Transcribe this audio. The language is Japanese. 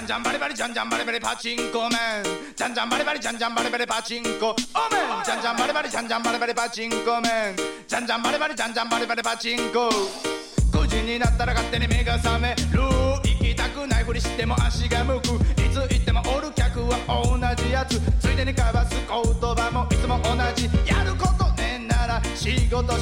んじゃんバリバリじゃんじゃんバリバリパチンコメンじゃんじゃんバリバリじゃんじゃんバリバリパチンコおめんじゃんじゃんバリバリじゃんじゃんバリバリパチンコメンじゃんじゃんバリバリじゃんじゃんバリバリパチンコ9時になったら勝手に目が覚める行きたくないふりしても足が向くいつ行ってもおる客は同じやつついでに交わす言葉もいつも同じやることねえなら仕事